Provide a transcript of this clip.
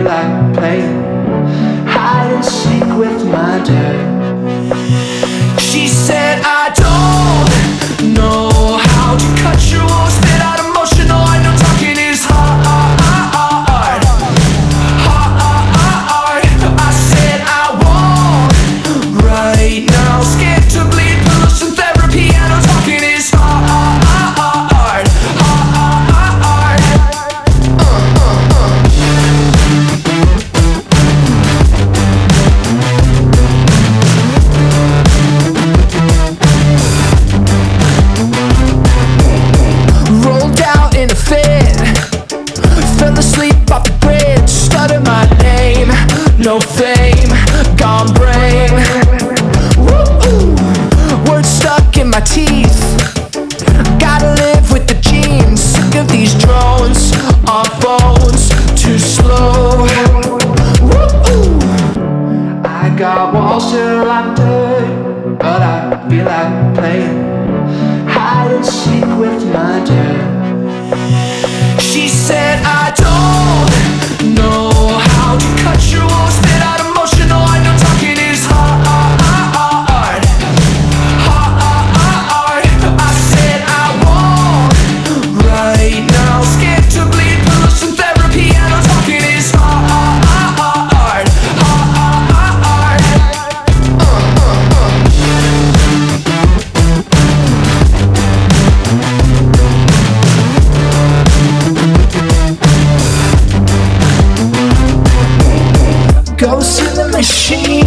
feel like playing hide and seek with my dad. She said, I don't know how to cut you or spit out emotional. I know talking is hard. I said I won't right now. Scared to bleed, push some therapy. I know talking is hard. Rolled out in a fit, fell asleep off the grid. Stutter my name, no fame, gone brain. Woo-ooh. Words stuck in my teeth. Gotta live with the genes. Sick of these drones on phones, too slow. Woo-ooh. I got walls till I'm dead, but I feel like playing hide and seek with my dad. She said, I don't know how to cut you or spit out emotional. I know talking is hard. I said I won't right now. Scared to bleed, push some therapy. I know talking is hard. Ghost in the machine.